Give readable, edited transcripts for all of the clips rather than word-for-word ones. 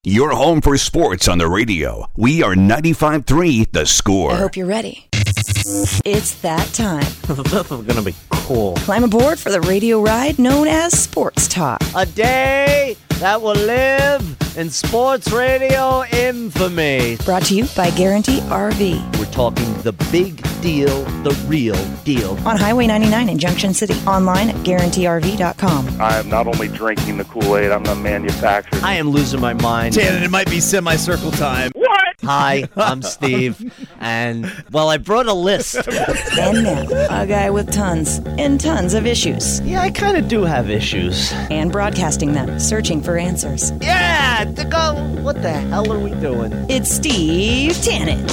Your home for sports on the radio. We are 95.3 The Score. I hope you're ready. It's that time. This is going to be cool. Climb aboard for the radio ride known as Sports Talk. A day that will live in sports radio infamy. Brought to you by Guarantee RV. We're talking the big deal, the real deal. On Highway 99 in Junction City. Online at GuaranteeRV.com. I am not only drinking the Kool-Aid, I'm the manufacturer. I am losing my mind. Dan, it might be semicircle time. What? Hi, I'm Steve, and, well, I brought a list. And now, a guy with tons and tons of issues. Yeah, I kind of do have issues. And broadcasting them, searching for answers. Yeah, to go, what the hell are we doing? It's Steve Tannen.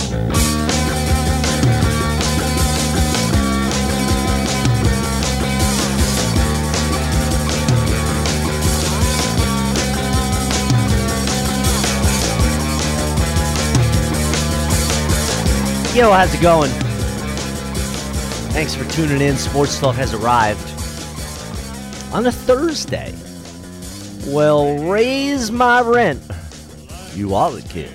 Yo, how's it going? Thanks for tuning in. Sports Talk has arrived on a Thursday. Well, raise my rent. You are the kid.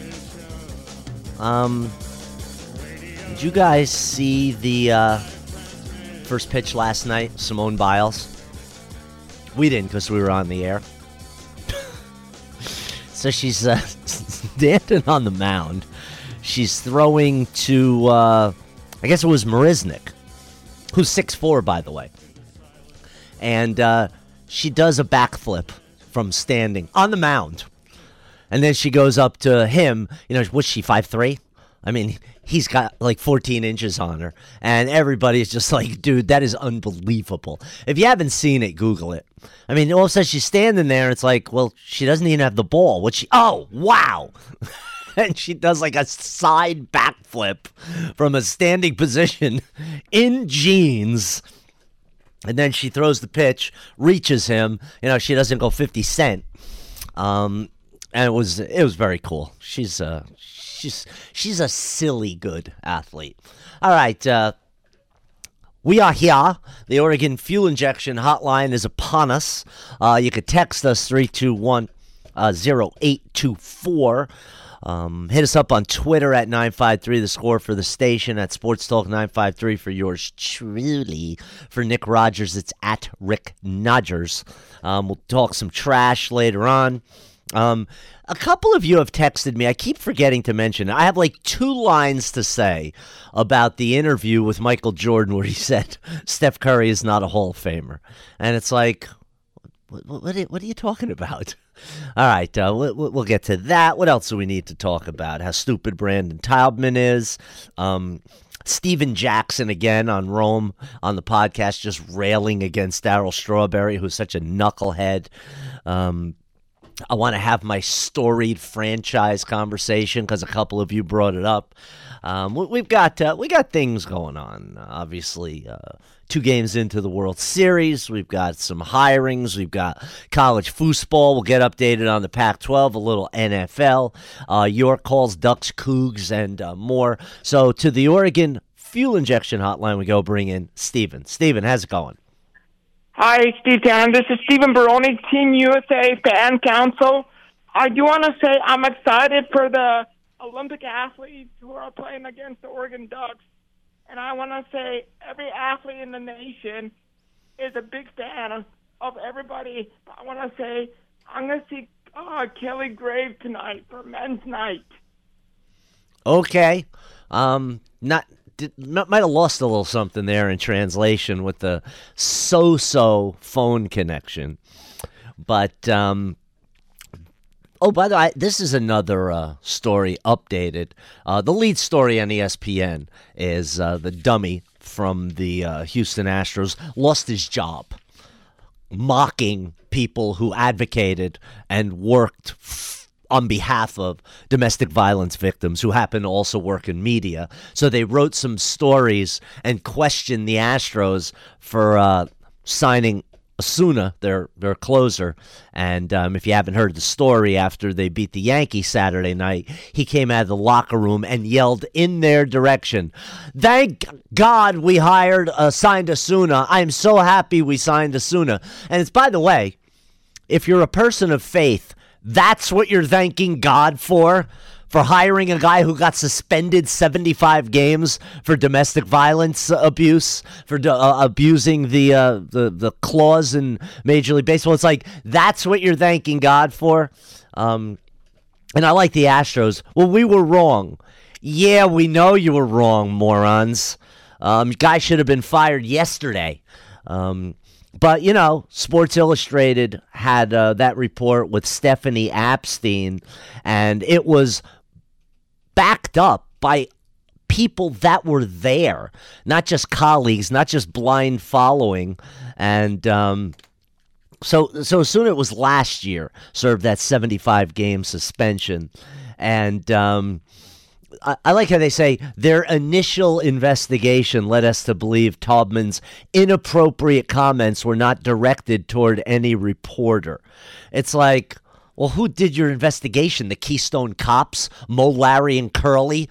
Did you guys see the first pitch last night? Simone Biles. We didn't because we were on the air. So she's standing on the mound. She's throwing to, I guess it was Marisnik, who's 6'4", by the way. And she does a backflip from standing on the mound. And then she goes up to him. You know, what's she, 5'3"? I mean, he's got like 14 inches on her. And everybody's just like, dude, that is unbelievable. If you haven't seen it, Google it. I mean, all of a sudden she's standing there. And it's like, well, she doesn't even have the ball. Oh, wow. And she does like a side backflip from a standing position in jeans. And then she throws the pitch, reaches him. You know, she doesn't go 50 Cent. And it was very cool. She's a silly good athlete. All right, we are here. The Oregon Fuel Injection Hotline is upon us. You could text us 321-0824. Hit us up on Twitter at 953 The Score for the station, at Sports Talk 953 for yours truly. For Nick Rogers, it's at Rick Nodgers. We'll talk some trash later on. A couple of you have texted me. I keep forgetting to mention it. I have like 2 lines to say about the interview with Michael Jordan where he said Steph Curry is not a Hall of Famer. And it's like, what are you talking about? All right, we'll get to that. What else do we need to talk about? How stupid Brandon Taubman is. Steven Jackson again on Rome on the podcast, just railing against Darryl Strawberry, who's such a knucklehead. I want to have my storied franchise conversation because a couple of you brought it up. We got things going on. Obviously, 2 games into the World Series, we've got some hirings. We've got college foosball. We'll get updated on the Pac-12, a little NFL. Your calls, Ducks, Cougs, and more. So to the Oregon Fuel Injection Hotline, we go. Bring in Steven. Steven, how's it going? Hi, Steve Tannen. This is Stephen Baroni, Team USA Fan Council. I do want to say I'm excited for the Olympic athletes who are playing against the Oregon Ducks. And I want to say every athlete in the nation is a big fan of everybody. I want to say I'm going to see Kelly Grave tonight for men's night. Okay. Might have lost a little something there in translation with the so-so phone connection. But, by the way, this is another story updated. The lead story on ESPN is the dummy from the Houston Astros lost his job, mocking people who advocated and worked on behalf of domestic violence victims who happen to also work in media. So they wrote some stories and questioned the Astros for signing Osuna, their closer. And if you haven't heard the story, after they beat the Yankees Saturday night, he came out of the locker room and yelled in their direction, "Thank God we signed Osuna. I'm so happy we signed Osuna." And it's, by the way, if you're a person of faith, That's what you're thanking God for hiring a guy who got suspended 75 games for domestic violence abuse, for abusing the clause in Major League Baseball. It's like, that's what you're thanking God for? And I like the Astros. Well, we were wrong. Yeah, we know you were wrong, morons. Guy should have been fired yesterday. But, Sports Illustrated had that report with Stephanie Epstein, and it was backed up by people that were there, not just colleagues, not just blind following. And so soon it was last year, served that 75-game suspension. And I like how they say their initial investigation led us to believe Taubman's inappropriate comments were not directed toward any reporter. It's like, well, who did your investigation? The Keystone Cops? Mo, Larry, and Curly?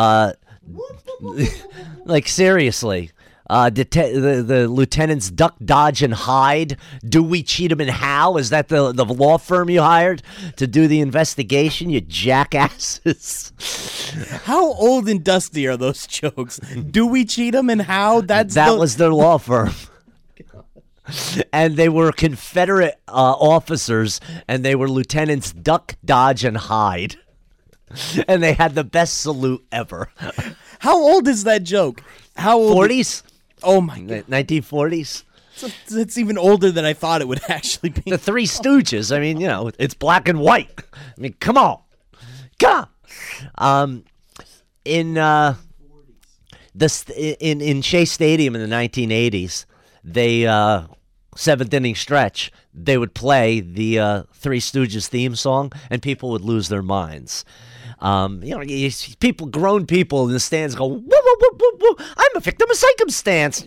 Like, seriously. The lieutenants Duck, Dodge, and Hyde? Dewey, Cheatham, and Howe? Is that the law firm you hired to do the investigation, you jackasses? How old and dusty are those jokes? Dewey, Cheatham, and Howe? That was their law firm. And they were Confederate officers, and they were Lieutenants Duck, Dodge, and Hyde. And they had the best salute ever. How old is that joke? How old? 40s? Oh, my God. 1940s? It's even older than I thought it would actually be. The Three Stooges. I mean, it's black and white. I mean, come on. Come on. In Shea Stadium in the 1980s, they seventh inning stretch, they would play the Three Stooges theme song, and people would lose their minds. You see people, grown people in the stands go, woo, woo, woo, woo, woo. I'm a victim of circumstance.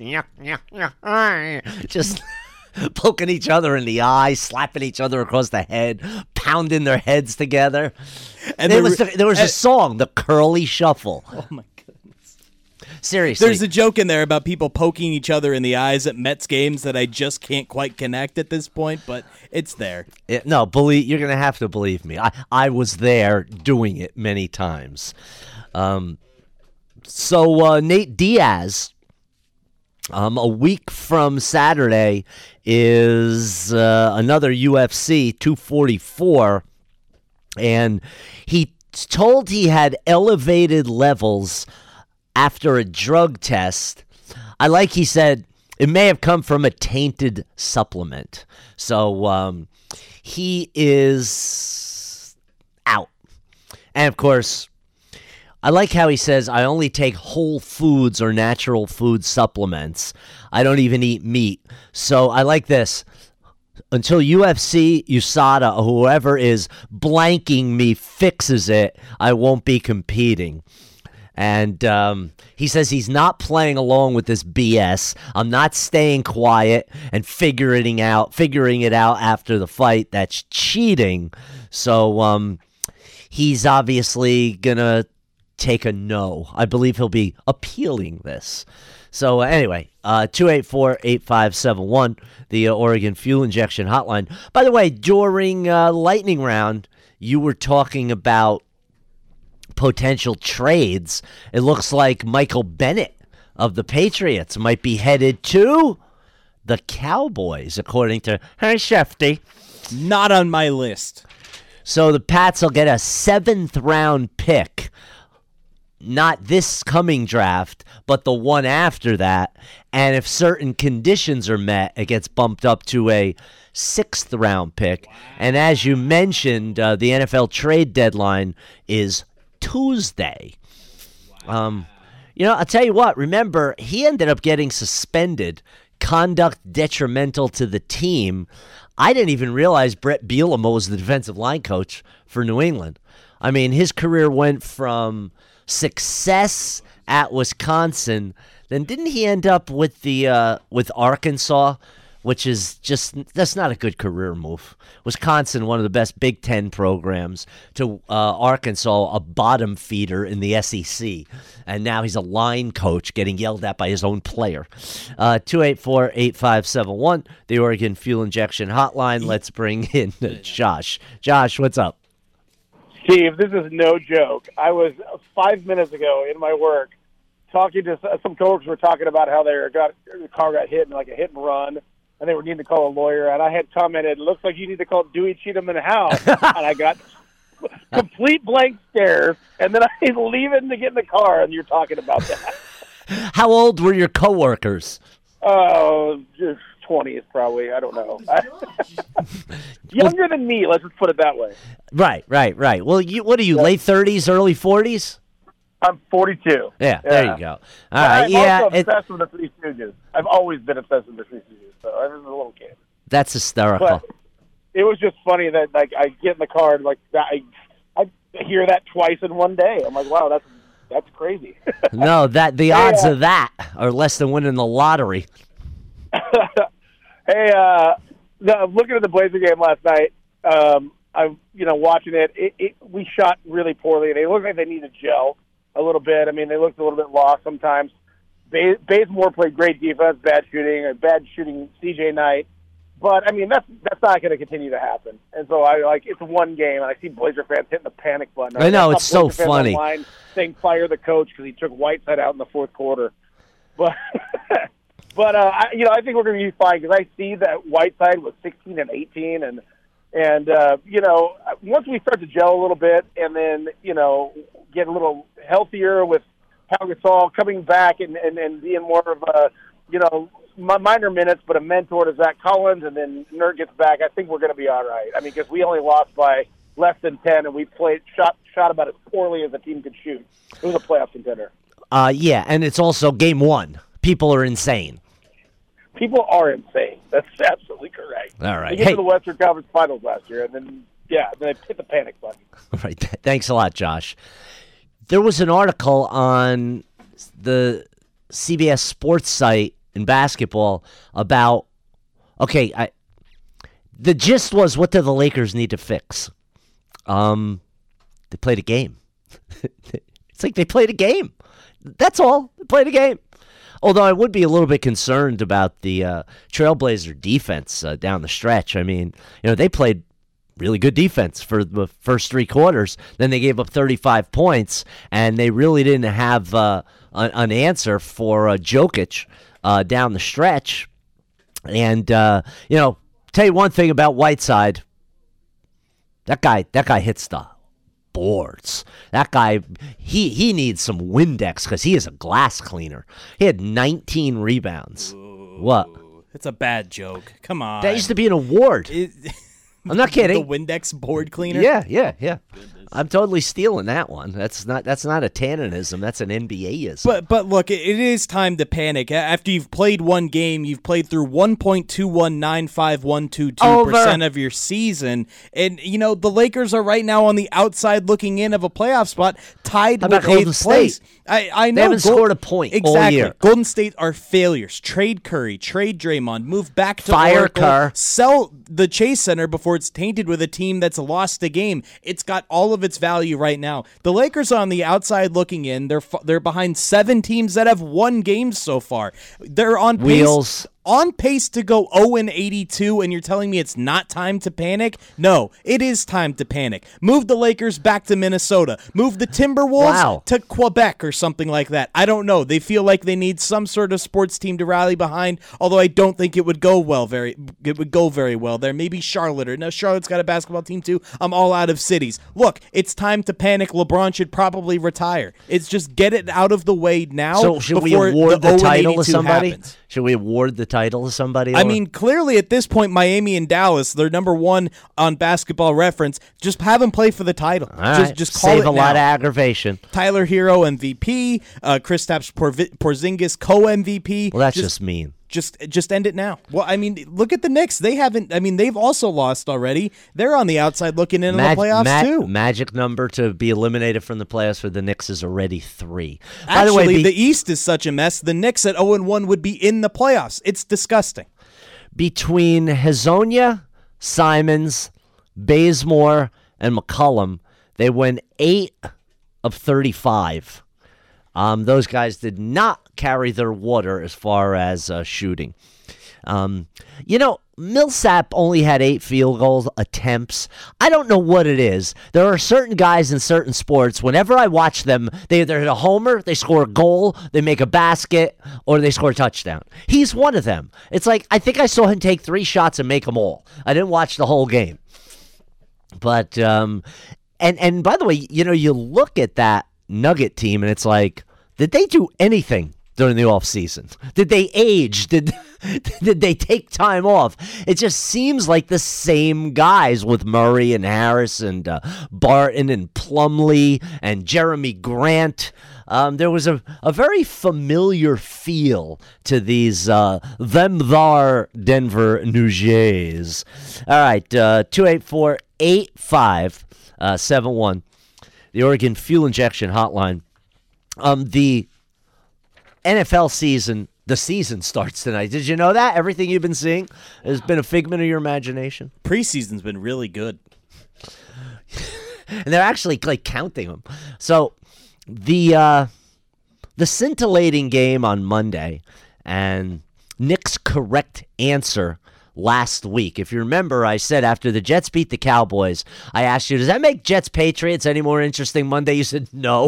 Just poking each other in the eye, slapping each other across the head, pounding their heads together. And there was a song, the Curly Shuffle. Oh, my goodness. Seriously. There's a joke in there about people poking each other in the eyes at Mets games that I just can't quite connect at this point, but it's there. You're going to have to believe me. I was there doing it many times. So Nate Diaz, a week from Saturday, is another UFC 244, and he told he had elevated levels after a drug test. He said it may have come from a tainted supplement. So he is out. And of course, I like how he says, I only take whole foods or natural food supplements. I don't even eat meat. So I like this. Until UFC, USADA, or whoever is blanking me fixes it, I won't be competing. And he says he's not playing along with this BS. I'm not staying quiet and figuring it out after the fight. That's cheating. So he's obviously going to take a no. I believe he'll be appealing this. So anyway, 284-8571, the Oregon Fuel Injection Hotline. By the way, during Lightning Round, you were talking about potential trades. It looks like Michael Bennett of the Patriots might be headed to the Cowboys, according to Shefty. Not on my list. So the Pats will get a 7th-round pick. Not this coming draft, but the one after that. And if certain conditions are met, it gets bumped up to a 6th-round pick. And as you mentioned, the NFL trade deadline is Tuesday. I'll tell you what, remember, he ended up getting suspended, conduct detrimental to the team. I didn't even realize Brett Bielema was the defensive line coach for New England. I mean, his career went from success at Wisconsin, then didn't he end up with with Arkansas, which is that's not a good career move. Wisconsin, one of the best Big Ten programs, to Arkansas, a bottom feeder in the SEC. And now he's a line coach getting yelled at by his own player. 284-8571, the Oregon Fuel Injection Hotline. Let's bring in Josh. Josh, what's up? Steve, this is no joke. I was 5 minutes ago in my work talking to some coworkers. Were talking about how the car got hit in like a hit and run, and they were needing to call a lawyer. And I had commented, "It looks like you need to call Dewey Cheatham and Howe." And I got complete blank stares. And then I was leaving to get in the car, and you're talking about that. How old were your coworkers? Oh, just 20s probably. I don't know. Younger than me. Let's just put it that way. Right. Well, what are you, late 30s, early 40s? I'm 42. Yeah, there you go. All right, I'm also obsessed with the Three Stooges. I've always been obsessed with the Three Stooges, so I was a little kid. That's hysterical. But it was just funny that like I get in the car and like I hear that twice in one day. I'm like, wow, that's crazy. No, the odds of that are less than winning the lottery. Hey, looking at the Blazer game last night, I'm watching it. We shot really poorly. They looked like they needed to gel a little bit. I mean, they looked a little bit lost sometimes. Bazemore played great defense, bad shooting CJ Knight. But I mean, that's not going to continue to happen. And so it's one game, and I see Blazer fans hitting the panic button. I know, it's so Blazer fans funny. Online saying fire the coach because he took Whiteside out in the fourth quarter. But I think we're going to be fine because I see that Whiteside was 16 and 18, and once we start to gel a little bit, and then get a little healthier with Pau Gasol coming back and being more of a minor minutes, but a mentor to Zach Collins, and then Nurk gets back, I think we're going to be all right. I mean, because we only lost by less than 10, and we shot about as poorly as the team could shoot. It was a playoff contender. Yeah, and it's also game one. People are insane. People are insane. That's absolutely correct. All right. They get to the Western Conference Finals last year, and then they hit the panic button. All right. Thanks a lot, Josh. There was an article on the CBS Sports site in basketball about, the gist was, what do the Lakers need to fix? They played a game. It's like they played a game. That's all. They played a game. Although I would be a little bit concerned about the Trailblazer defense down the stretch. I mean, they played really good defense for the first three quarters. Then they gave up 35 points, and they really didn't have an answer for Jokic down the stretch. And, tell you one thing about Whiteside. That guy hits the boards. That guy, he needs some Windex because he is a glass cleaner. He had 19 rebounds. Ooh, what? It's a bad joke. Come on. That used to be an award. I'm not kidding. The Windex board cleaner? Yeah. Goodness. I'm totally stealing that one. That's not a Tannenism. That's an NBA-ism. But look, it is time to panic. After you've played one game, you've played through 1.2195122% of your season, and the Lakers are right now on the outside looking in of a playoff spot, tied with Golden 8th place. I know they haven't scored a point exactly. all year. Golden State are failures. Trade Curry, trade Draymond, move back to Fire Oracle, Kerr. sell the Chase Center before it's tainted with a team that's lost a game. It's got all of its value right now. The Lakers are on the outside looking in. They're behind 7 teams that have won games so far. They're on pace. On pace to go 0-82, and you're telling me it's not time to panic? No, it is time to panic. Move the Lakers back to Minnesota. Move the Timberwolves to Quebec or something like that. I don't know. They feel like they need some sort of sports team to rally behind, although I don't think it would go very well there. Maybe Charlotte. No, Charlotte's got a basketball team too. I'm all out of cities. Look, it's time to panic. LeBron should probably retire. It's just get it out of the way now. So should we award the title to somebody? Happens. Should we award the title to somebody? I mean, clearly at this point, Miami and Dallas, they're number one on Basketball Reference. Just have them play for the title. Just call Save it a now. lot of aggravation. Tyler Hero MVP, Kristaps Porzingis co-MVP. Well, that's just mean. Just end it now. Well, I mean, look at the Knicks. They've also lost already. They're on the outside looking in on the playoffs too. Magic number to be eliminated from the playoffs for the Knicks is already 3. Actually, by the way, the East is such a mess. The Knicks at 0-1 would be in the playoffs. It's disgusting. between Hazonia, Simons, Bazemore, and McCullum, they went 8 of 35. Those guys did not carry their water as far as shooting. Millsap only had 8 field goal attempts. I don't know what it is. There are certain guys in certain sports, whenever I watch them, they either hit a homer, they score a goal, they make a basket, or they score a touchdown. He's one of them. It's like, I think I saw him take 3 shots and make them all. I didn't watch the whole game. But, and by the way, you look at that Nugget team, and it's like, did they do anything during the offseason? Did they age? Did they take time off? It just seems like the same guys with Murray and Harris and Barton and Plumlee and Jeremy Grant. There was a very familiar feel to these them thar Denver New Jays. All right, 284-8571, the Oregon Fuel Injection Hotline. The NFL season, the season starts tonight. Did you know that? Everything you've been seeing has been a figment of your imagination. Preseason's been really good. And they're actually counting them. So the scintillating game on Monday and Nick's correct answer last week. If you remember, I said after the Jets beat the Cowboys, I asked you, does that make Jets-Patriots any more interesting Monday? You said no.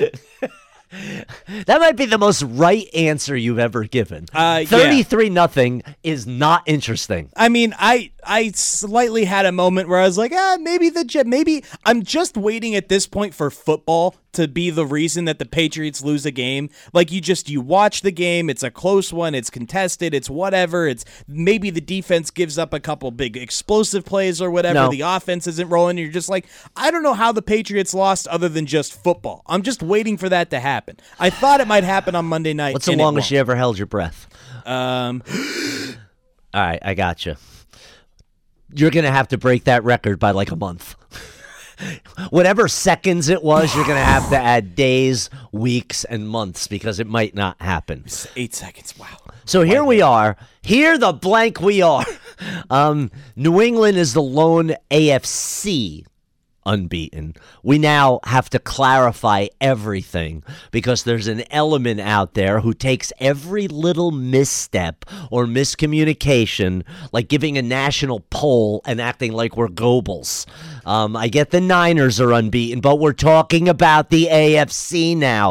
That might be the most right answer you've ever given. 33-0 is not interesting. I mean, I slightly had a moment where I was like, maybe I'm just waiting at this point for football to be the reason that the Patriots lose a game. Like you watch the game, it's a close one, it's contested, it's whatever. It's maybe the defense gives up a couple big explosive plays or whatever. No. The offense isn't rolling. You're just like, I don't know how the Patriots lost other than just football. I'm just waiting for that to happen. I thought it might happen on Monday night. What's the longest you ever held your breath? All right, I got you. You're going to have to break that record by like a month. Whatever seconds it was, you're going to have to add days, weeks, and months because it might not happen. 8 seconds. Wow. So here we are. Here the blank we are. New England is the lone AFC unbeaten. We now have to clarify everything because there's an element out there who takes every little misstep or miscommunication, like giving a national poll and acting like we're Goebbels. I get the Niners are unbeaten, but we're talking about the AFC now,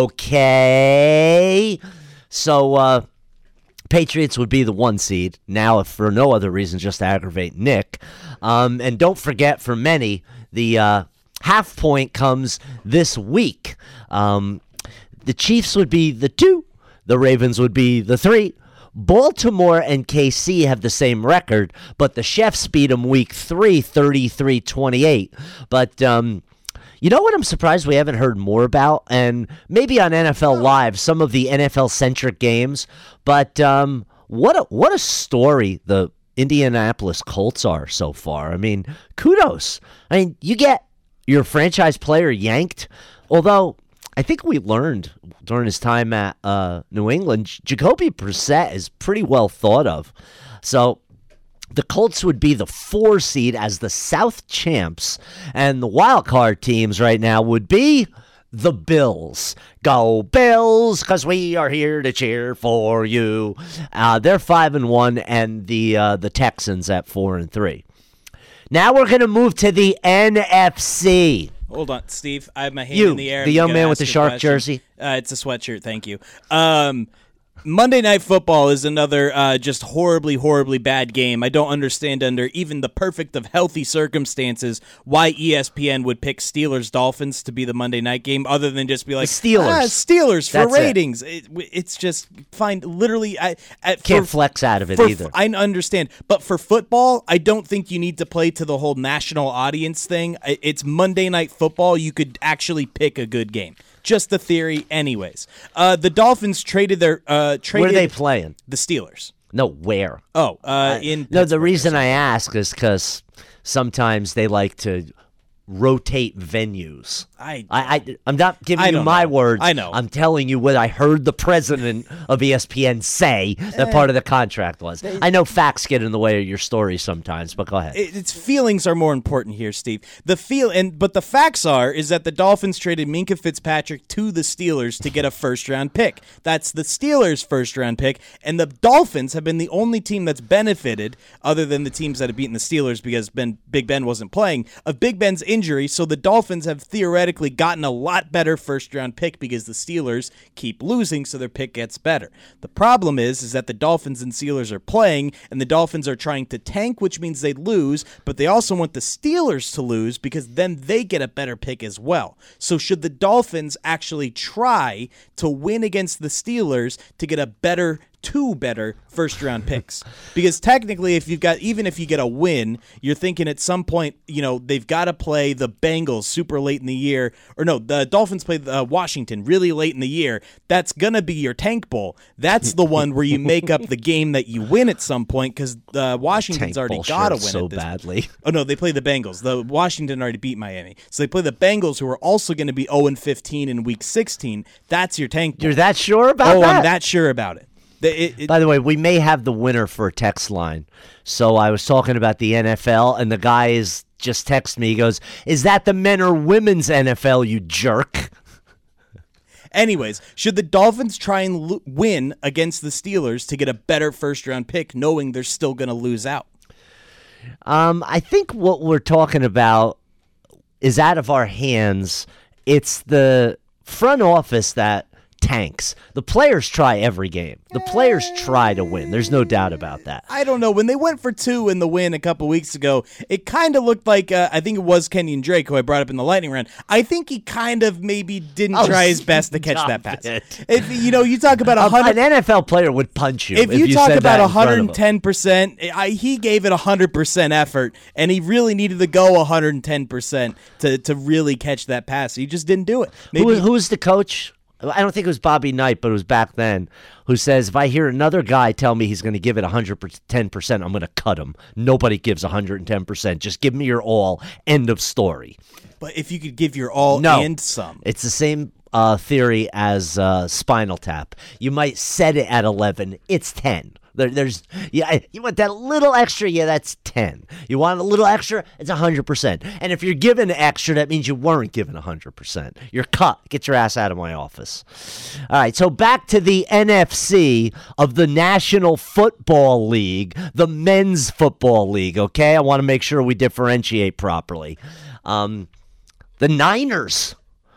okay? So, Patriots would be the 1 seed. Now, if for no other reason, just to aggravate Nick. And don't forget, for many, the half point comes this week. The Chiefs would be the 2. The Ravens would be the 3. Baltimore and KC have the same record, but the Chefs beat them week 3, 33-28. But you know what I'm surprised we haven't heard more about? And maybe on NFL Live, some of the NFL-centric games. But what a story the Indianapolis Colts are so far. I mean, kudos. I mean, you get your franchise player yanked, although I think we learned during his time at New England, Jacoby Brissett is pretty well thought of. So the Colts would be the 4 seed as the South champs, and the wild card teams right now would be the Bills. Go Bills, because we are here to cheer for you. They're 5-1, and the Texans at 4-3. Now we're going to move to the NFC. Hold on, Steve. I have my hand in the air. The young man with the shark jersey. It's a sweatshirt. Thank you. Monday Night Football is another just horribly, horribly bad game. I don't understand under even the perfect of healthy circumstances why ESPN would pick Steelers-Dolphins to be the Monday night game other than just be like, Steelers for That's ratings. It's just fine. Literally, can't flex out of it either. I understand. But for football, I don't think you need to play to the whole national audience thing. It's Monday Night Football. You could actually pick a good game. Just the theory, anyways. The Dolphins traded their where are they playing? The Steelers. No, where? Oh, in no. The reason I ask is because sometimes they like to rotate venues. I'm not giving you my words. I know. I'm telling you what I heard the president of ESPN say that part of the contract was. I know facts get in the way of your story sometimes, but go ahead. Its feelings are more important here, Steve. But the facts is that the Dolphins traded Minkah Fitzpatrick to the Steelers to get a first-round pick. That's the Steelers' first-round pick, and the Dolphins have been the only team that's benefited, other than the teams that have beaten the Steelers because Big Ben wasn't playing, of Big Ben's injury. So the Dolphins have theoretically gotten a lot better first-round pick because the Steelers keep losing, so their pick gets better. The problem is that the Dolphins and Steelers are playing, and the Dolphins are trying to tank, which means they lose, but they also want the Steelers to lose because then they get a better pick as well. So should the Dolphins actually try to win against the Steelers to get two better first-round picks? Because technically, even if you get a win, you're thinking at some point, they've got to play the Bengals super late in the year. Or no, the Dolphins play Washington really late in the year. That's going to be your tank bowl. That's the one where you make up the game that you win at some point because Washington's already got to win so at this badly. Oh, no, they play the Bengals. The Washington already beat Miami. So they play the Bengals, who are also going to be 0-15 in Week 16. That's your tank bowl. You're that sure about that? Oh, I'm that sure about it. By the way, we may have the winner for a text line. So I was talking about the NFL, and the guy is just texted me. He goes, "Is that the men or women's NFL, you jerk?" Anyways, should the Dolphins try and win against the Steelers to get a better first-round pick, knowing they're still going to lose out? I think what we're talking about is out of our hands. It's the front office that tanks. The players try every game. The players try to win. There's no doubt about that. I don't know. When they went for 2 in the win a couple weeks ago, it kind of looked like, I think it was Kenyon Drake, who I brought up in the lightning round. I think he kind of maybe didn't try his best to catch that pass. If you talk about an NFL player would punch you. If you talk about 110%, he gave it 100% effort, and he really needed to go 110% to really catch that pass. He just didn't do it. Who was the coach? I don't think it was Bobby Knight, but it was back then, who says, if I hear another guy tell me he's going to give it 110%, I'm going to cut him. Nobody gives 110%. Just give me your all. End of story. But if you could give your all and some. It's the same theory as Spinal Tap. You might set it at 11. It's 10. You want that little extra? Yeah, that's 10. You want a little extra? It's 100%. And if you're given extra, that means you weren't given 100%. You're cut. Get your ass out of my office. All right, so back to the NFC of the National Football League, the Men's Football League, okay? I want to make sure we differentiate properly. The Niners.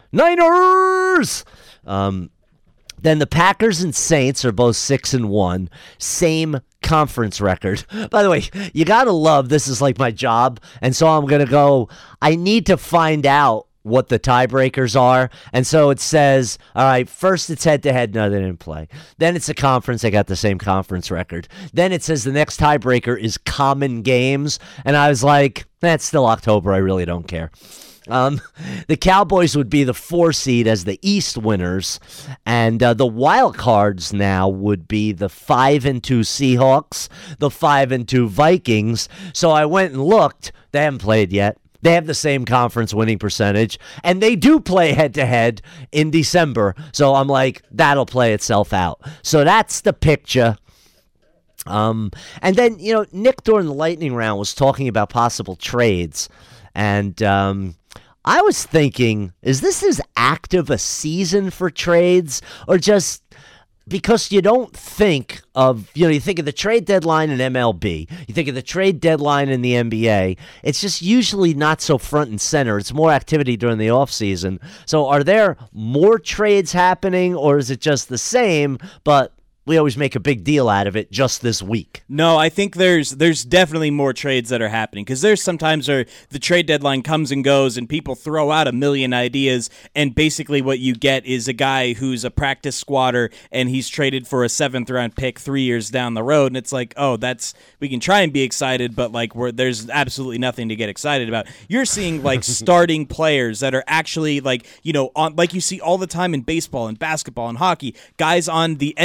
Then the Packers and Saints are both 6-1, same conference record. By the way, you got to love, this is like my job, and so I'm going to go, I need to find out what the tiebreakers are. And so it says, all right, first it's head-to-head. No, they didn't play. Then it's a conference. They got the same conference record. Then it says the next tiebreaker is common games. And I was like, that's still October. I really don't care. The Cowboys would be the 4 seed as the East winners, and the wild cards now would be the 5-2 Seahawks, the 5-2 Vikings. So I went and looked. They haven't played yet. They have the same conference winning percentage, and they do play head-to-head in December. So I'm like, that'll play itself out. So that's the picture. And then, Nick during the lightning round was talking about possible trades, and I was thinking, is this as active a season for trades, or just because you don't think of, you think of the trade deadline in MLB, you think of the trade deadline in the NBA, it's just usually not so front and center. It's more activity during the offseason. So are there more trades happening, or is it just the same, but we always make a big deal out of it just this week? No, I think there's definitely more trades that are happening, because there's sometimes where the trade deadline comes and goes and people throw out a million ideas, and basically what you get is a guy who's a practice squatter and he's traded for a 7th round pick 3 years down the road, and it's like, oh, we can try and be excited, but there's absolutely nothing to get excited about. You're seeing starting players that are actually like you see all the time in baseball and basketball and hockey, guys on the end of their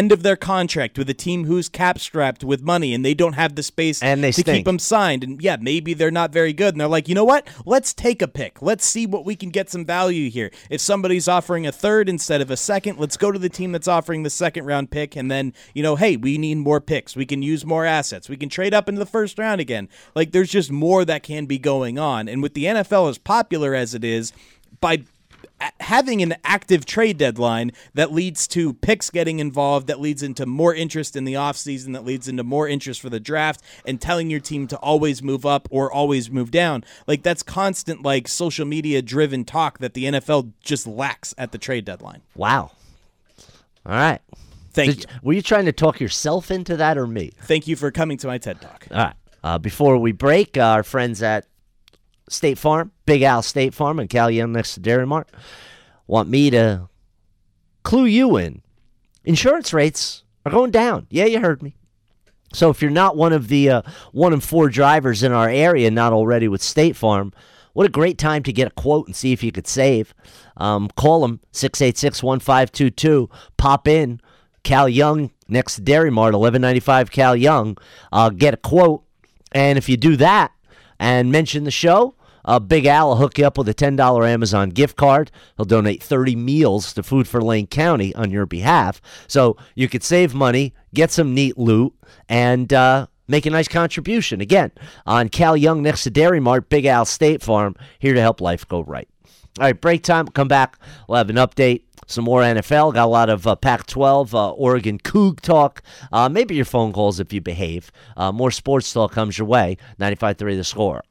contract with a team who's cap-strapped with money and they don't have the space And they to stink. keep them signed. And yeah, maybe they're not very good. And they're like, you know what? Let's take a pick. Let's see what we can get some value here. If somebody's offering a third instead of a second, let's go to the team that's offering the second-round pick. And then, hey, we need more picks. We can use more assets. We can trade up into the first round again. Like, there's just more that can be going on. And with the NFL as popular as it is, by having an active trade deadline that leads to picks getting involved, that leads into more interest in the offseason, that leads into more interest for the draft, and telling your team to always move up or always move down. Like, that's constant, like, social media-driven talk that the NFL just lacks at the trade deadline. Wow. All right. Thank you. Were you trying to talk yourself into that or me? Thank you for coming to my TED Talk. All right. Before we break, our friends at State Farm, Big Al State Farm and Cal Young next to Dairy Mart, want me to clue you in. Insurance rates are going down. Yeah, you heard me. So if you're not one of the 1 in 4 drivers in our area, not already with State Farm, what a great time to get a quote and see if you could save. Call them, 686-1522. Pop in, Cal Young next to Dairy Mart, 1195 Cal Young. Get a quote. And if you do that and mention the show, Big Al will hook you up with a $10 Amazon gift card. He'll donate 30 meals to Food for Lane County on your behalf. So you could save money, get some neat loot, and make a nice contribution. Again, on Cal Young next to Dairy Mart, Big Al State Farm, here to help life go right. All right, break time. Come back. We'll have an update. Some more NFL. Got a lot of Pac-12, Oregon Coug talk. Maybe your phone calls if you behave. More sports talk comes your way. 95.3 The Score.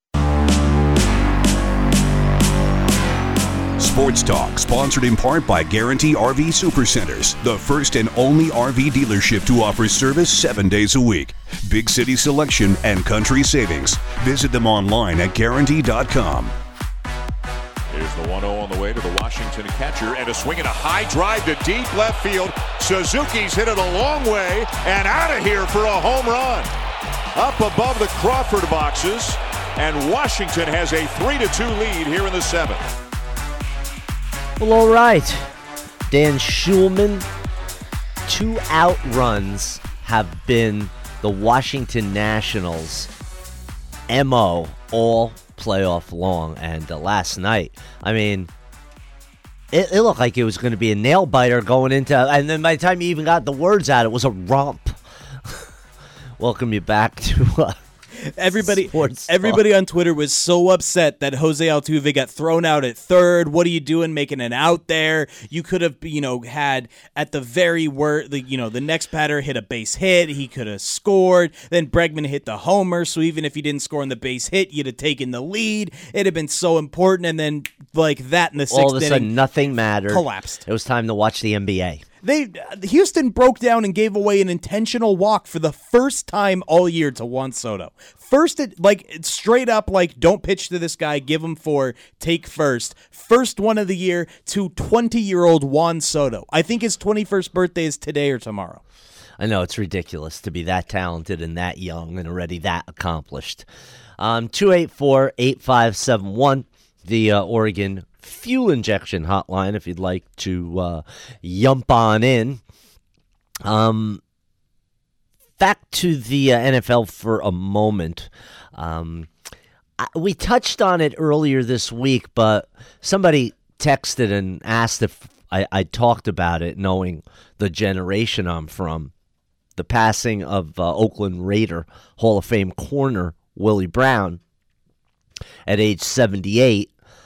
Sports Talk, sponsored in part by Guarantee RV Supercenters, the first and only RV dealership to offer service 7 days a week. Big city selection and country savings. Visit them online at Guarantee.com. Here's the 1-0 on the way to the Washington catcher, and a swing and a high drive to deep left field. Suzuki's hit it a long way and out of here for a home run. Up above the Crawford boxes, and Washington has a 3-2 lead here in the 7th. Well, all right. Dan Schulman, 2 out runs have been the Washington Nationals' MO all playoff long. And last night, I mean, it looked like it was going to be a nail-biter going into, and then by the time you even got the words out, it was a romp. Welcome you back to Everybody Sports on Twitter was so upset that Jose Altuve got thrown out at third. What are you doing making an out there? You could have, had at the very worst, the next batter hit a base hit. He could have scored. Then Bregman hit the homer. So even if you didn't score on the base hit, you'd have taken the lead. It'd have been so important. And then like that in the 6th inning, all of a sudden nothing mattered. Collapsed. It was time to watch the NBA. Houston broke down and gave away an intentional walk for the first time all year to Juan Soto. First, straight up, don't pitch to this guy, give him 4, take first. First one of the year to 20-year-old Juan Soto. I think his 21st birthday is today or tomorrow. I know, it's ridiculous to be that talented and that young and already that accomplished. 284-8571, the Oregon fuel injection hotline if you'd like to yump on in. Back to the NFL for a moment. We touched on it earlier this week, but somebody texted and asked if I talked about it, knowing the generation I'm from. The passing of Oakland Raider Hall of Fame corner Willie Brown at age 78.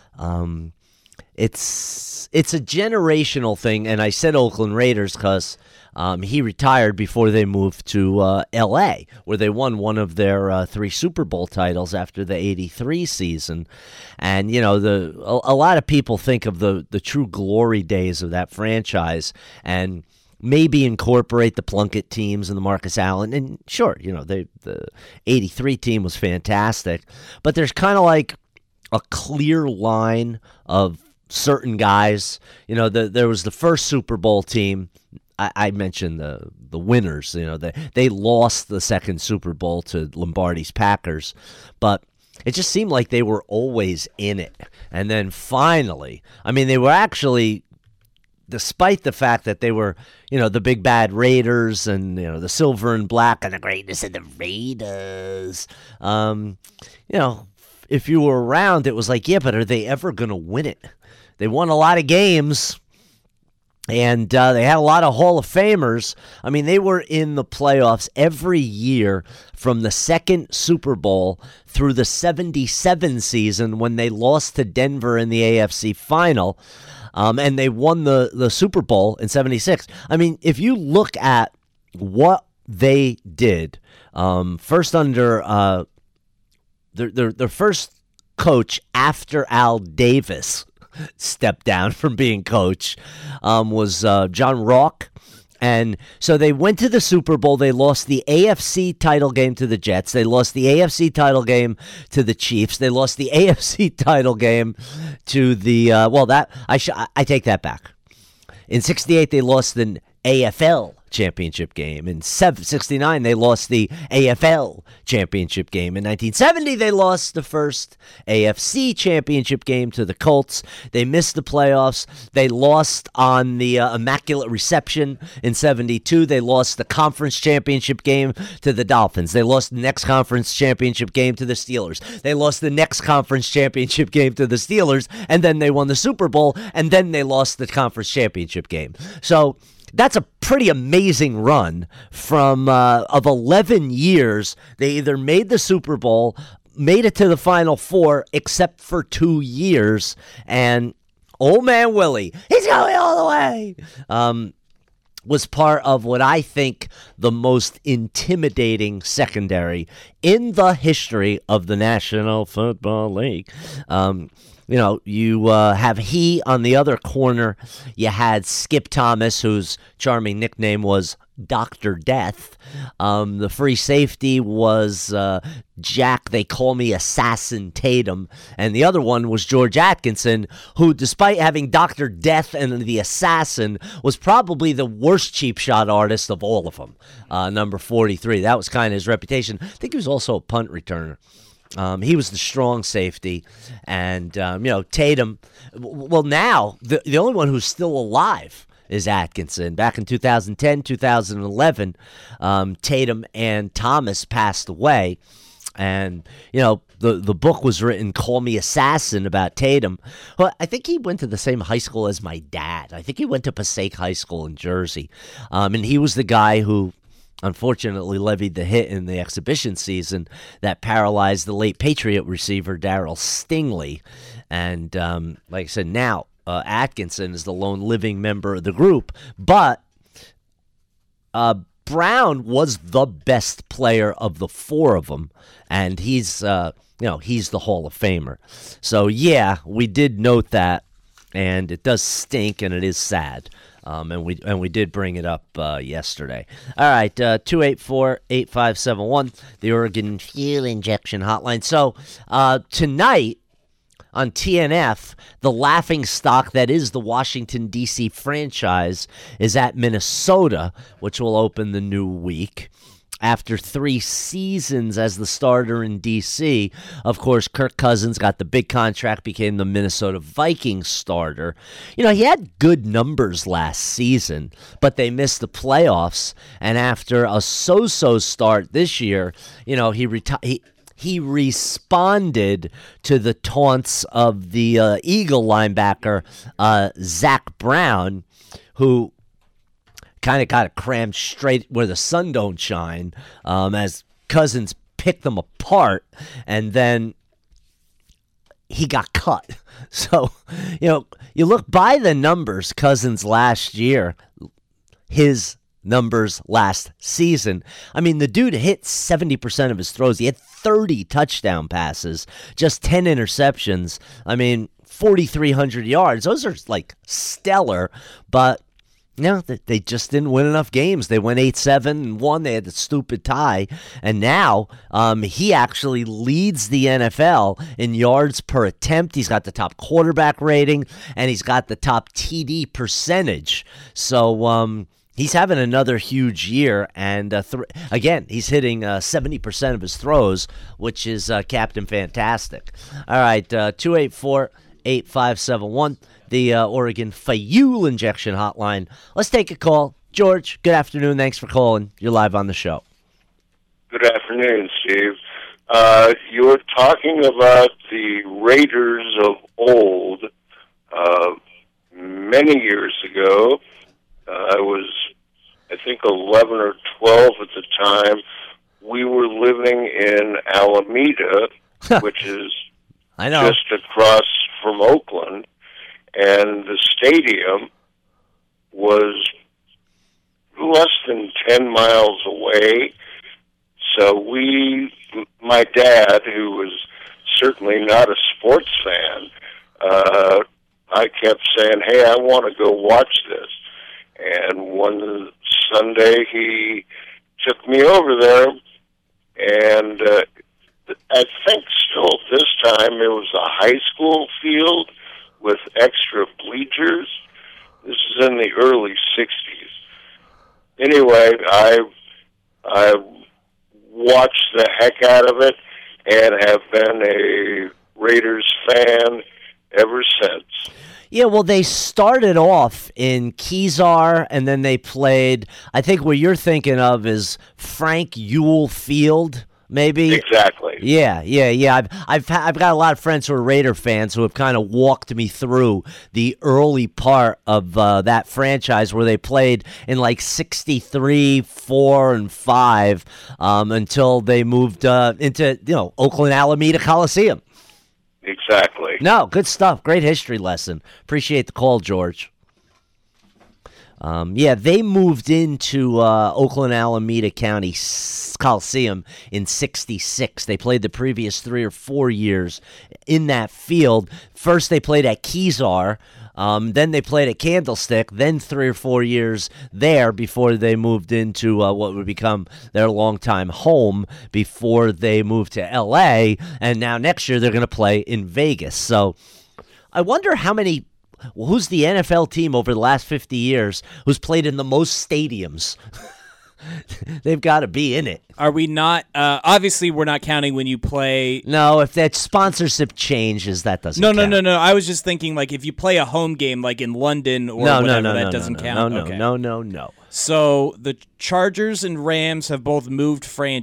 It's a generational thing, and I said Oakland Raiders because he retired before they moved to L.A., where they won one of their 3 Super Bowl titles after the '83 season. And a lot of people think of the true glory days of that franchise, and maybe incorporate the Plunkett teams and the Marcus Allen. And sure, the '83 team was fantastic, but there's kind of like a clear line of certain guys. There was the first Super Bowl team. I mentioned the winners. They lost the second Super Bowl to Lombardi's Packers, but it just seemed like they were always in it. And then finally, they were actually despite the fact that they were, the big bad Raiders and, the silver and black and the greatness of the Raiders, if you were around, it was like, yeah, but are they ever going to win it? They won a lot of games, and they had a lot of Hall of Famers. I mean, they were in the playoffs every year from the second Super Bowl through the 77 season when they lost to Denver in the AFC final, and they won the Super Bowl in 76. I mean, if you look at what they did, first under their first coach after Al Davis stepped down from being coach was John Rock. And so they went to the Super Bowl. They lost the AFC title game to the Jets. They lost the AFC title game to the Chiefs. They lost the AFC title game to the I take that back. In 68, they lost the AFL championship game. In 69, they lost the AFL championship game. In 1970, they lost the first AFC championship game to the Colts. They missed the playoffs. They lost on the Immaculate Reception in 72. They lost the conference championship game to the Dolphins. They lost the next conference championship game to the Steelers. They lost the next conference championship game to the Steelers, and then they won the Super Bowl, and then they lost the conference championship game. So that's a pretty amazing run from of 11 years. They either made the Super Bowl, made it to the Final Four, except for 2 years, and old man Willie, he's going all the way, was part of what I think the most intimidating secondary in the history of the National Football League. You have he on the other corner. You had Skip Thomas, whose charming nickname was Dr. Death. The free safety was Jack, they call me Assassin Tatum. And the other one was George Atkinson, who, despite having Dr. Death and the Assassin, was probably the worst cheap shot artist of all of them. Number 43. That was kind of his reputation. I think he was also a punt returner. He was the strong safety, and Tatum. Well, now the only one who's still alive is Atkinson. Back in 2010, 2011, Tatum and Thomas passed away, and the book was written, "Call Me Assassin," about Tatum. Well, I think he went to the same high school as my dad. I think he went to Passaic High School in Jersey, and he was the guy who unfortunately levied the hit in the exhibition season that paralyzed the late Patriot receiver Darryl Stingley. And like I said, now Atkinson is the lone living member of the group, but Brown was the best player of the four of them, and he's he's the Hall of Famer. So yeah, we did note that, and it does stink, and it is sad. And we did bring it up yesterday. All right, 284-8571, the Oregon Fuel Injection Hotline. So tonight on TNF, the laughingstock that is the Washington, D.C. franchise is at Minnesota, which will open the new week. After 3 seasons as the starter in D.C., of course, Kirk Cousins got the big contract, became the Minnesota Vikings starter. He had good numbers last season, but they missed the playoffs. And after a so-so start this year, he responded to the taunts of the Eagle linebacker, Zach Brown, who kind of got it crammed straight where the sun don't shine, as Cousins picked them apart, and then he got cut. So, you look by the numbers, Cousins last year, his numbers last season. I mean, the dude hit 70% of his throws. He had 30 touchdown passes, just 10 interceptions. I mean, 4,300 yards. Those are like stellar, but they just didn't win enough games. They went 8-7-1. They had the stupid tie. And now he actually leads the NFL in yards per attempt. He's got the top quarterback rating, and he's got the top TD percentage. So he's having another huge year. And again, he's hitting 70% of his throws, which is Captain Fantastic. All right, 284 888-8571, the Oregon Fuel Injection Hotline. Let's take a call. George, good afternoon. Thanks for calling. You're live on the show. Good afternoon, Steve. You were talking about the Raiders of old. Many years ago, I was, I think, 11 or 12 at the time. We were living in Alameda, which is just across from Oakland, and the stadium was less than 10 miles away. So my dad, who was certainly not a sports fan, I kept saying, hey, I want to go watch this. And one Sunday he took me over there, and I think still at this time it was a high school field with extra bleachers. This is in the early 60s. Anyway, I watched the heck out of it and have been a Raiders fan ever since. Yeah, well, they started off in Kezar, and then they played, I think what you're thinking of is Frank Ewell Field, maybe? Exactly. Yeah. I've got a lot of friends who are Raider fans who have kind of walked me through the early part of that franchise where they played in like 63, 4, and 5 until they moved into Oakland Alameda Coliseum. Exactly. No, good stuff. Great history lesson. Appreciate the call, George. They moved into Oakland Alameda County Coliseum in 66. They played the previous 3 or 4 years in that field. First, they played at Kezar. Then they played at Candlestick. Then 3 or 4 years there before they moved into what would become their longtime home before they moved to L.A. And now next year they're going to play in Vegas. So I wonder who's the NFL team over the last 50 years who's played in the most stadiums? They've got to be in it. Are we not? Obviously, we're not counting when you play. No, if that sponsorship changes, that doesn't count. No. I was just thinking, like, if you play a home game, like in London or whatever, that doesn't count. No. So the Chargers and Rams have both moved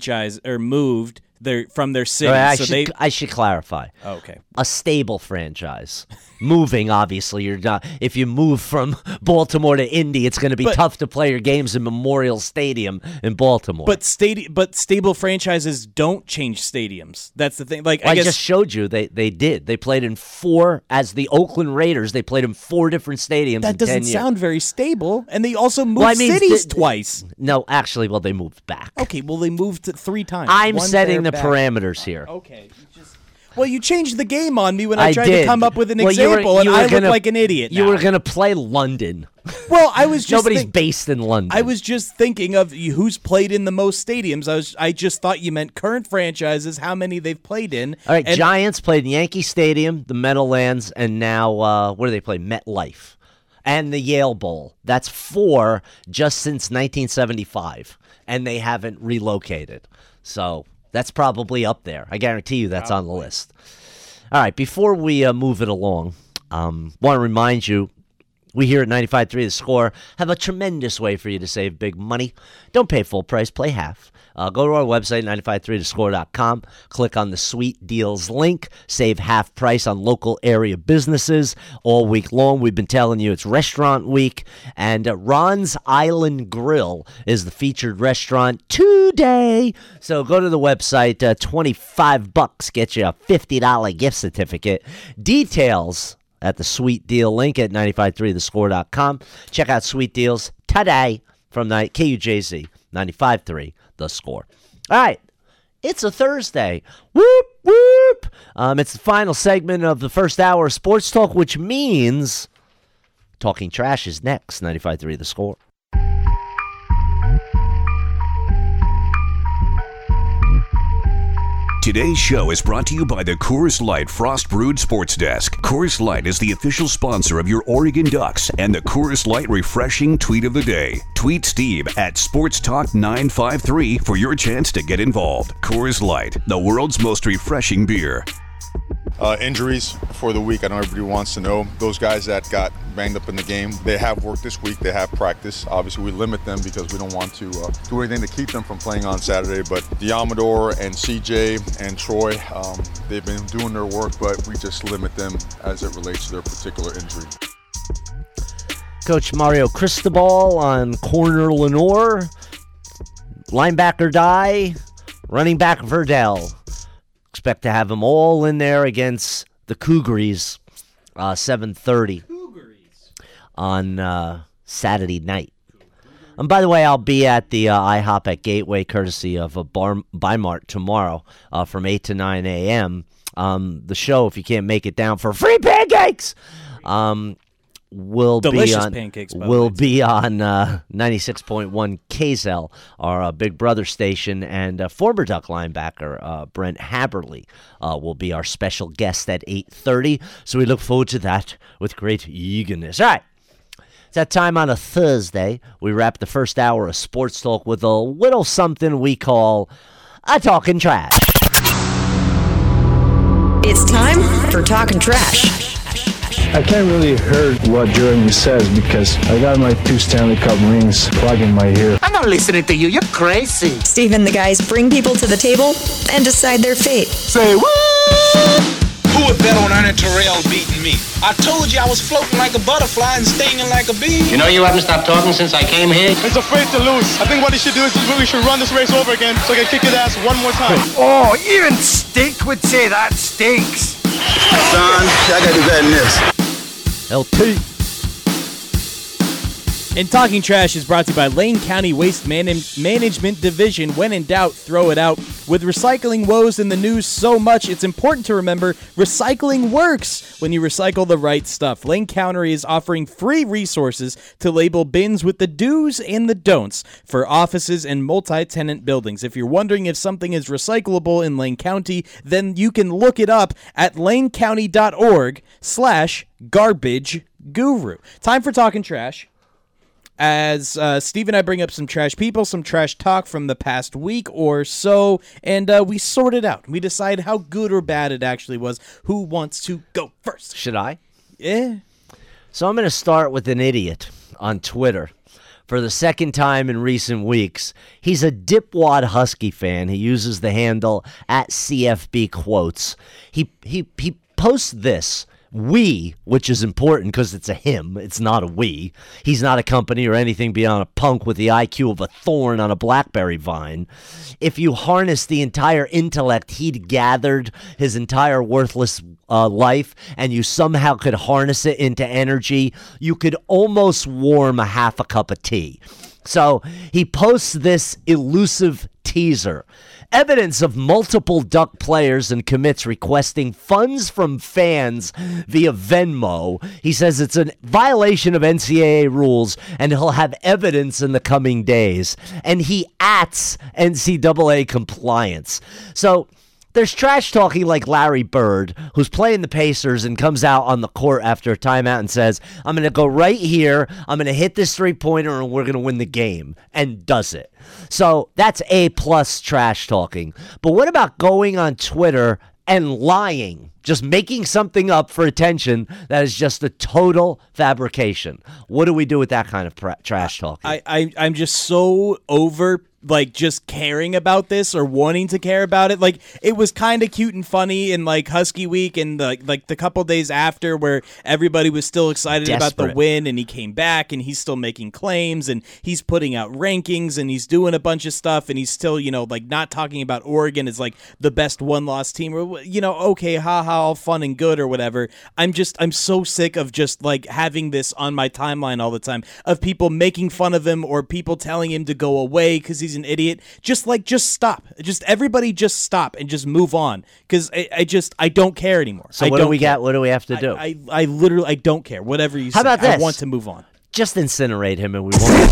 from their city. I should clarify. Okay. A stable franchise. Moving, obviously, you're not. If you move from Baltimore to Indy, it's going to be tough to play your games in Memorial Stadium in Baltimore. But stable franchises don't change stadiums. That's the thing. Like I just showed you, they did. They played in 4 as the Oakland Raiders. They played in 4 different stadiums. That in 10 doesn't years. sound very stable. And they also moved cities twice. No, actually, they moved back. Okay, well, they moved 3 times. I'm setting the parameters here. Okay. Well, you changed the game on me when I tried to come up with an example, and I look like an idiot now. You were going to play London. Well, I was just nobody's based in London. I was just thinking of who's played in the most stadiums. I just thought you meant current franchises, how many they've played in. All right, Giants played in Yankee Stadium, the Meadowlands, and now where do they play? MetLife. And the Yale Bowl. That's 4 just since 1975, and they haven't relocated. So that's probably up there. I guarantee you that's on the list. All right, before we move it along, want to remind you, we here at 95.3 The Score have a tremendous way for you to save big money. Don't pay full price, play half. Go to our website, 953thescore.com. Click on the Sweet Deals link. Save half price on local area businesses all week long. We've been telling you it's restaurant week. And Ron's Island Grill is the featured restaurant today. So go to the website. $25 gets you a $50 gift certificate. Details at the Sweet Deal link at 953thescore.com. Check out Sweet Deals today from KUJZ 95.3 The Score. All right, it's a Thursday. Whoop, whoop. It's the final segment of the first hour of Sports Talk, which means Talking Trash is next. 95.3 The Score. Today's show is brought to you by the Coors Light Frost Brewed Sports Desk. Coors Light is the official sponsor of your Oregon Ducks and the Coors Light Refreshing Tweet of the Day. Tweet Steve at SportsTalk953 for your chance to get involved. Coors Light, the world's most refreshing beer. Injuries for the week, I know everybody wants to know. Those guys that got banged up in the game, they have worked this week, they have practice. Obviously, we limit them because we don't want to do anything to keep them from playing on Saturday. But Diamador and CJ and Troy, they've been doing their work, but we just limit them as it relates to their particular injury. Coach Mario Cristobal on corner Lenore, linebacker Dye, running back Verdell. Expect to have them all in there against the Cougaries, 7:30 on Saturday night. And by the way, I'll be at the IHOP at Gateway, courtesy of a Bi-Mart tomorrow from 8 to 9 a.m. The show, if you can't make it down for free pancakes, will Delicious be on pancakes, will be on 96.1 KZL, our Big Brother station, and former Duck linebacker Brent Haberly will be our special guest at 8:30. So we look forward to that with great eagerness. All right. It's that time on a Thursday. We wrap the first hour of Sports Talk with a little something we call a Talking Trash. It's time for Talking Trash. I can't really hear what Jeremy says because I got my 2 Stanley Cup rings plugged in my ear. I'm not listening to you. You're crazy. Steve and the guys bring people to the table and decide their fate. Say what? Who would bet on Ernie Terrell beating me? I told you I was floating like a butterfly and stinging like a bee. You know you haven't stopped talking since I came here? He's afraid to lose. I think what he should do is we should run this race over again so I can kick his ass one more time. Oh, even Stink would say that stinks. Son, I gotta do better than this. LT. And Talking Trash is brought to you by Lane County Waste Management Division. When in doubt, throw it out. With recycling woes in the news so much, it's important to remember recycling works when you recycle the right stuff. Lane County is offering free resources to label bins with the do's and the don'ts for offices and multi-tenant buildings. If you're wondering if something is recyclable in Lane County, then you can look it up at lanecounty.org/garbage guru. Time for Talking Trash. As Steve and I bring up some trash people, some trash talk from the past week or so, and we sort it out. We decide how good or bad it actually was. Who wants to go first? Should I? Yeah. So I'm going to start with an idiot on Twitter. For the second time in recent weeks, he's a Dipwad Husky fan. He uses the handle at CFB Quotes. He posts this. We, which is important because it's a him, it's not a we. He's not a company or anything beyond a punk with the IQ of a thorn on a blackberry vine. If you harness the entire intellect he'd gathered his entire worthless life, and you somehow could harness it into energy, you could almost warm a half a cup of tea. So he posts this elusive teaser. Evidence of multiple Duck players and commits requesting funds from fans via Venmo. He says it's a violation of NCAA rules, and he'll have evidence in the coming days. And he ats NCAA compliance. So there's trash talking like Larry Bird, who's playing the Pacers and comes out on the court after a timeout and says, I'm going to go right here, I'm going to hit this three-pointer, and we're going to win the game, and does it. So that's A-plus trash talking. But what about going on Twitter and lying, just making something up for attention that is just a total fabrication? What do we do with that kind of trash talking? I'm just so over just caring about this or wanting to care about it. Like, it was kind of cute and funny in Husky Week and the couple days after where everybody was still excited about the win, and he came back and he's still making claims and he's putting out rankings and he's doing a bunch of stuff, and he's still not talking about Oregon as the best one-loss team, or okay, haha, all fun and good or whatever. I'm so sick of just having this on my timeline all the time of people making fun of him or people telling him to go away because he's an idiot. Just stop. Everybody just stop and just move on, because I don't care anymore. So what do we got? What do we have to do? I literally don't care. Whatever you say. How about this? I want to move on. Just incinerate him and we won't.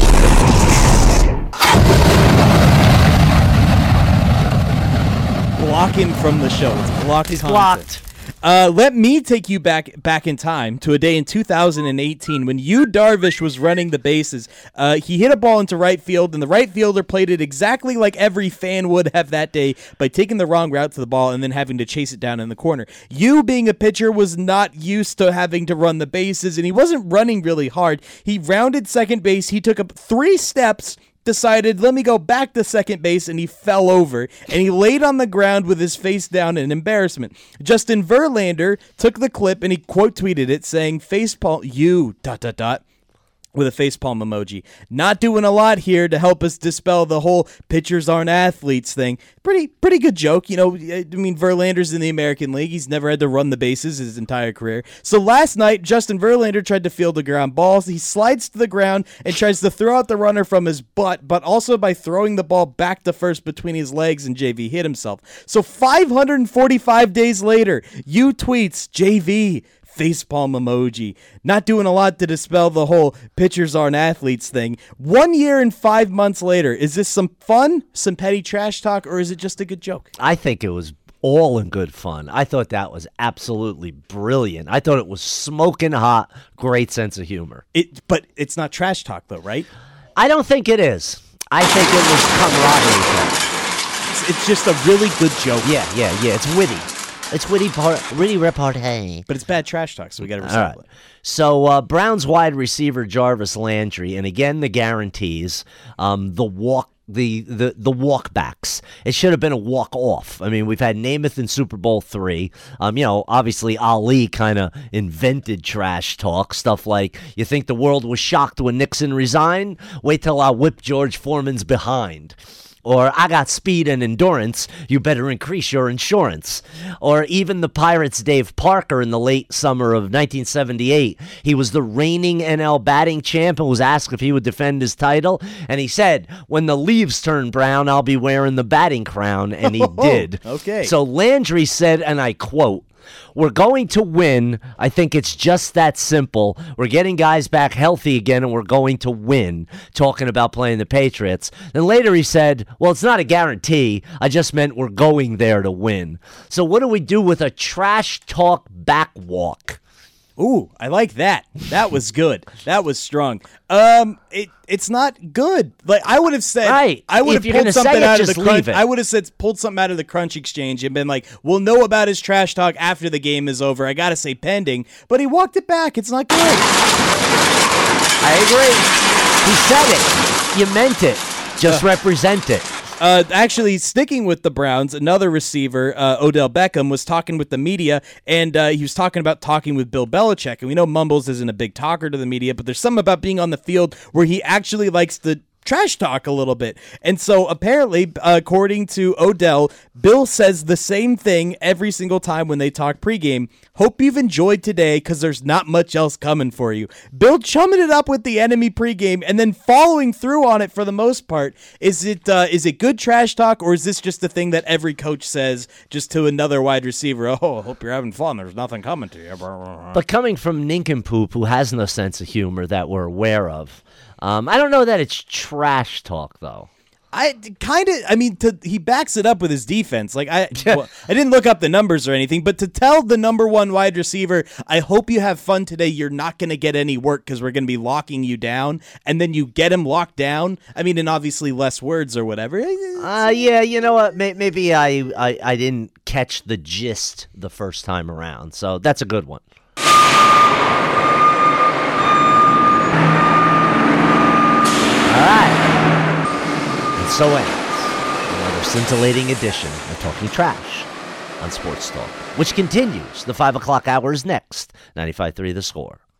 Block him from the show. It's blocked. He's blocked. Let me take you back in time to a day in 2018 when Yu Darvish was running the bases. He hit a ball into right field, and the right fielder played it exactly like every fan would have that day by taking the wrong route to the ball and then having to chase it down in the corner. Yu, being a pitcher, was not used to having to run the bases, and he wasn't running really hard. He rounded second base. He took up 3 steps, decided, let me go back to second base, and he fell over, and he laid on the ground with his face down in embarrassment. Justin Verlander took the clip, and he quote tweeted it, saying, facepalm, you, ... with a facepalm emoji. Not doing a lot here to help us dispel the whole pitchers aren't athletes thing. Pretty good joke. You know, I mean, Verlander's in the American League. He's never had to run the bases his entire career. So last night, Justin Verlander tried to field a ground ball. He slides to the ground and tries to throw out the runner from his butt, but also by throwing the ball back to first between his legs, and JV hit himself. So 545 days later, Yu tweets, JV, facepalm emoji. Not doing a lot to dispel the whole pitchers aren't athletes thing. 1 year and 5 months later, is this some fun, some petty trash talk, or is it just a good joke? I think it was all in good fun. I thought that was absolutely brilliant. I thought it was smoking hot, great sense of humor. But it's not trash talk, though, right? I don't think it is. I think it was camaraderie. It's just a really good joke. Yeah. It's witty. It's witty repartee. But it's bad trash talk, so we got to recycle it. So Browns wide receiver Jarvis Landry, and again the guarantees, the walkbacks. It should have been a walk-off. I mean, we've had Namath in Super Bowl III. Obviously Ali kind of invented trash talk, stuff like, you think the world was shocked when Nixon resigned? Wait till I whip George Foreman's behind. Or, I got speed and endurance, you better increase your insurance. Or even the Pirates' Dave Parker in the late summer of 1978. He was the reigning NL batting champ and was asked if he would defend his title. And he said, when the leaves turn brown, I'll be wearing the batting crown. And he did. Okay. So Landry said, and I quote, we're going to win. I think it's just that simple. We're getting guys back healthy again, and we're going to win. Talking about playing the Patriots. Then later he said, well, it's not a guarantee. I just meant we're going there to win. So what do we do with a trash talk backwalk? Ooh, I like that. That was good. That was strong. It's not good. Like I would have said, right. I would have pulled something out of the crunch. I would have said pulled something out of the crunch exchange and been like, "We'll know about his trash talk after the game is over." I gotta say pending, but he walked it back. It's not good. I agree. He said it. You meant it. Just represent it. Actually, sticking with the Browns, another receiver, Odell Beckham, was talking with the media, and he was talking about talking with Bill Belichick. And we know Mumbles isn't a big talker to the media, but there's something about being on the field where he actually likes to trash talk a little bit. And so apparently, according to Odell, Bill says the same thing every single time when they talk pregame. Hope you've enjoyed today because there's not much else coming for you. Bill chumming it up with the enemy pregame and then following through on it for the most part. Is it good trash talk, or is this just the thing that every coach says just to another wide receiver? Oh, hope you're having fun. There's nothing coming to you. But coming from Nincompoop, who has no sense of humor that we're aware of, I don't know that it's trash talk, though. He backs it up with his defense. Like I didn't look up the numbers or anything, but to tell the number one wide receiver, I hope you have fun today. You're not going to get any work because we're going to be locking you down, and then you get him locked down. I mean, and obviously less words or whatever. Yeah, you know what? Maybe I didn't catch the gist the first time around, so that's a good one. All right. And so ends another scintillating edition of Talking Trash on Sports Talk, which continues. The 5 o'clock hour is next. 95.3 The Score.